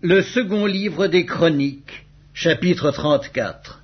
Le second livre des Chroniques, chapitre 34.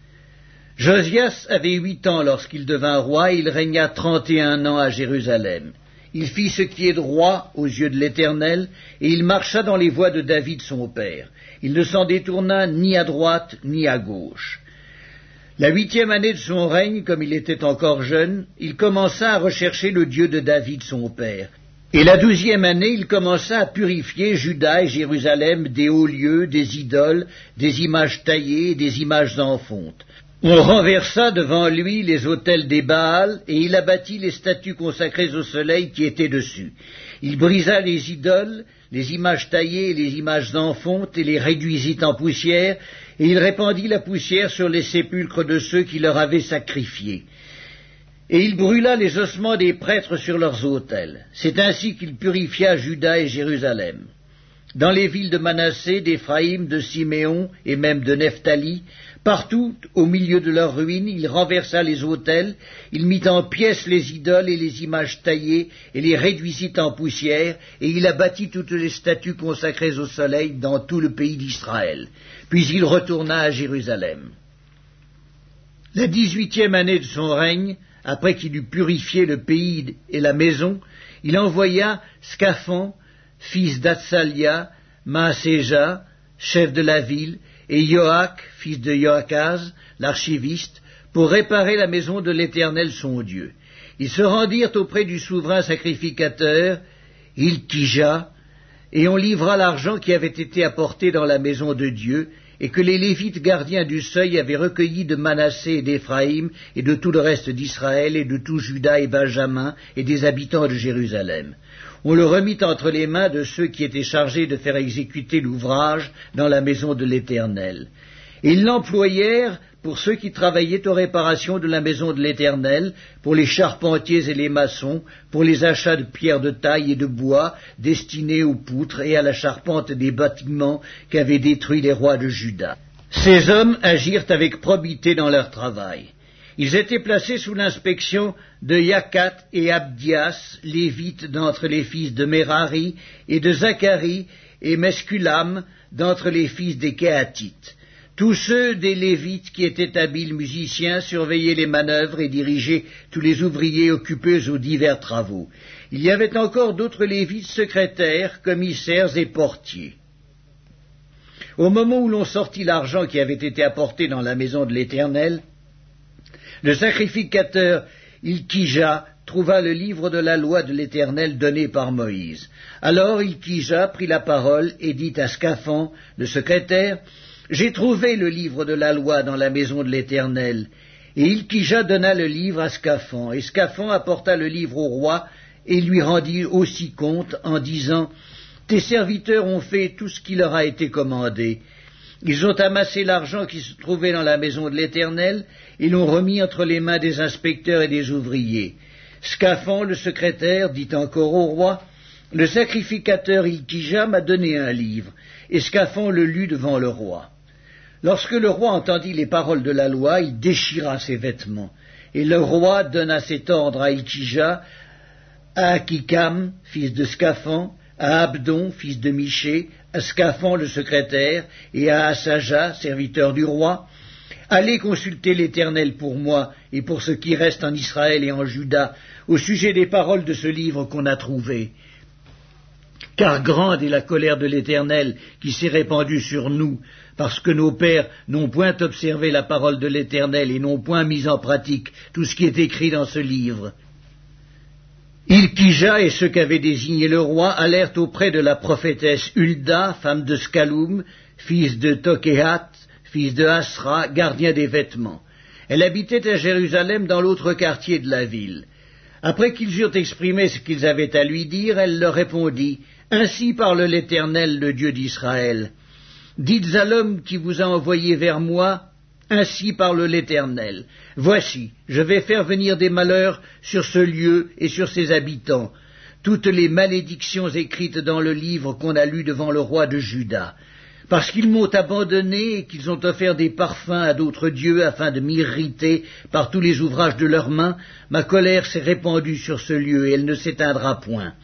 Josias avait 8 ans lorsqu'il devint roi, et il régna 31 ans à Jérusalem. Il fit ce qui est droit aux yeux de l'Éternel, et il marcha dans les voies de David son père. Il ne s'en détourna ni à droite ni à gauche. La 8e année de son règne, comme il était encore jeune, il commença à rechercher le Dieu de David son père. Et la 12e année, il commença à purifier Juda et Jérusalem des hauts lieux, des idoles, des images taillées et des images en fonte. On renversa devant lui les autels des Baals, et il abattit les statues consacrées au soleil qui étaient dessus. Il brisa les idoles, les images taillées et les images en fonte, et les réduisit en poussière, et il répandit la poussière sur les sépulcres de ceux qui leur avaient sacrifié. Et il brûla les ossements des prêtres sur leurs autels. C'est ainsi qu'il purifia Juda et Jérusalem. Dans les villes de Manassé, d'Éphraïm, de Siméon et même de Nephtali, partout, au milieu de leurs ruines, il renversa les autels, il mit en pièces les idoles et les images taillées, et les réduisit en poussière, et il abattit toutes les statues consacrées au soleil dans tout le pays d'Israël. Puis il retourna à Jérusalem. La 18e année de son règne, après qu'il eut purifié le pays et la maison, il envoya Scaphon, fils d'Atsalia, Maaséja, chef de la ville, et Joach, fils de Joachaz, l'archiviste, pour réparer la maison de l'Éternel son Dieu. Ils se rendirent auprès du souverain sacrificateur, Hilkija, et on livra l'argent qui avait été apporté dans la maison de Dieu, et que les Lévites gardiens du seuil avaient recueilli de Manassé et d'Éphraïm, et de tout le reste d'Israël, et de tout Juda et Benjamin, et des habitants de Jérusalem. On le remit entre les mains de ceux qui étaient chargés de faire exécuter l'ouvrage dans la maison de l'Éternel. Et ils l'employèrent pour ceux qui travaillaient aux réparations de la maison de l'Éternel, pour les charpentiers et les maçons, pour les achats de pierres de taille et de bois destinés aux poutres et à la charpente des bâtiments qu'avaient détruits les rois de Juda. Ces hommes agirent avec probité dans leur travail. Ils étaient placés sous l'inspection de Yakat et Abdias, lévites d'entre les fils de Merari, et de Zacharie et Mesculam d'entre les fils des Kéatites. Tous ceux des Lévites qui étaient habiles musiciens surveillaient les manœuvres et dirigeaient tous les ouvriers occupés aux divers travaux. Il y avait encore d'autres Lévites secrétaires, commissaires et portiers. Au moment où l'on sortit l'argent qui avait été apporté dans la maison de l'Éternel, le sacrificateur Hilkija trouva le livre de la loi de l'Éternel donné par Moïse. Alors Hilkija prit la parole et dit à Scaphon, le secrétaire, « J'ai trouvé le livre de la loi dans la maison de l'Éternel. » Et Hilkija donna le livre à Scaphon, et Scaphon apporta le livre au roi et lui rendit aussi compte en disant, « Tes serviteurs ont fait tout ce qui leur a été commandé. Ils ont amassé l'argent qui se trouvait dans la maison de l'Éternel et l'ont remis entre les mains des inspecteurs et des ouvriers. » Scaphon, le secrétaire, dit encore au roi, « Le sacrificateur Hilkija m'a donné un livre. » Et Scaphon le lut devant le roi. Lorsque le roi entendit les paroles de la loi, il déchira ses vêtements. Et le roi donna cet ordre à Hilkija, à Akikam, fils de Scaphon, à Abdon, fils de Miché, à Scaphon le secrétaire, et à Asaja, serviteur du roi, « Allez consulter l'Éternel pour moi et pour ce qui reste en Israël et en Juda, au sujet des paroles de ce livre qu'on a trouvé. Car grande est la colère de l'Éternel qui s'est répandue sur nous, parce que nos pères n'ont point observé la parole de l'Éternel et n'ont point mis en pratique tout ce qui est écrit dans ce livre. » Hilkija et ceux qu'avait désigné le roi allèrent auprès de la prophétesse Hulda, femme de Scaloum, fils de Tokéhat, fils de Asra, gardien des vêtements. Elle habitait à Jérusalem dans l'autre quartier de la ville. Après qu'ils eurent exprimé ce qu'ils avaient à lui dire, elle leur répondit, « Ainsi parle l'Éternel, le Dieu d'Israël. Dites à l'homme qui vous a envoyé vers moi, ainsi parle l'Éternel. Voici, je vais faire venir des malheurs sur ce lieu et sur ses habitants, toutes les malédictions écrites dans le livre qu'on a lu devant le roi de Juda. Parce qu'ils m'ont abandonné et qu'ils ont offert des parfums à d'autres dieux afin de m'irriter par tous les ouvrages de leurs mains, ma colère s'est répandue sur ce lieu et elle ne s'éteindra point.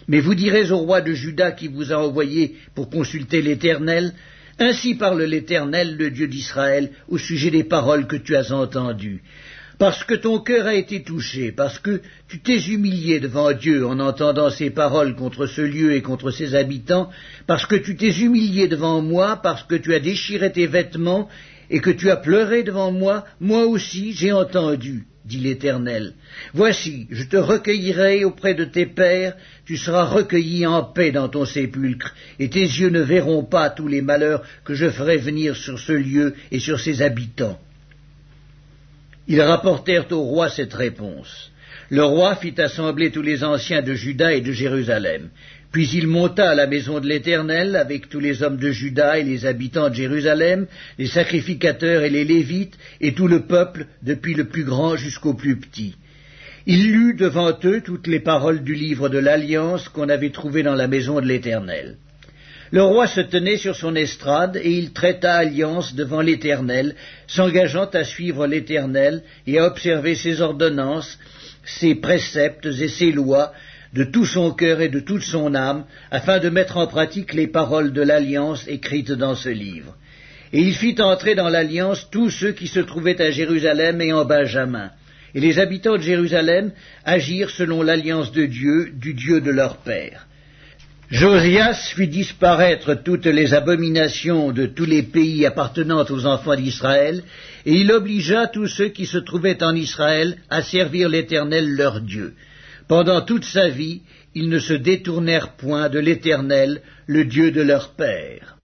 Mais vous direz au roi de Juda qui vous a envoyé pour consulter l'Éternel, « Ainsi parle l'Éternel, le Dieu d'Israël, au sujet des paroles que tu as entendues. Parce que ton cœur a été touché, parce que tu t'es humilié devant Dieu en entendant ces paroles contre ce lieu et contre ses habitants, parce que tu t'es humilié devant moi, parce que tu as déchiré tes vêtements et que tu as pleuré devant moi, moi aussi j'ai entendu, dit l'Éternel. Voici, je te recueillerai auprès de tes pères, tu seras recueilli en paix dans ton sépulcre, et tes yeux ne verront pas tous les malheurs que je ferai venir sur ce lieu et sur ses habitants. » Ils rapportèrent au roi cette réponse. Le roi fit assembler tous les anciens de Juda et de Jérusalem. Puis il monta à la maison de l'Éternel avec tous les hommes de Juda et les habitants de Jérusalem, les sacrificateurs et les Lévites, et tout le peuple, depuis le plus grand jusqu'au plus petit. Il lut devant eux toutes les paroles du livre de l'Alliance qu'on avait trouvé dans la maison de l'Éternel. Le roi se tenait sur son estrade, et il traita alliance devant l'Éternel, s'engageant à suivre l'Éternel et à observer ses ordonnances, ses préceptes et ses lois, de tout son cœur et de toute son âme, afin de mettre en pratique les paroles de l'Alliance écrites dans ce livre. Et il fit entrer dans l'Alliance tous ceux qui se trouvaient à Jérusalem et en Benjamin. Et les habitants de Jérusalem agirent selon l'Alliance de Dieu, du Dieu de leur père. Josias fit disparaître toutes les abominations de tous les pays appartenant aux enfants d'Israël, et il obligea tous ceux qui se trouvaient en Israël à servir l'Éternel leur Dieu. Pendant toute sa vie, ils ne se détournèrent point de l'Éternel, le Dieu de leur père.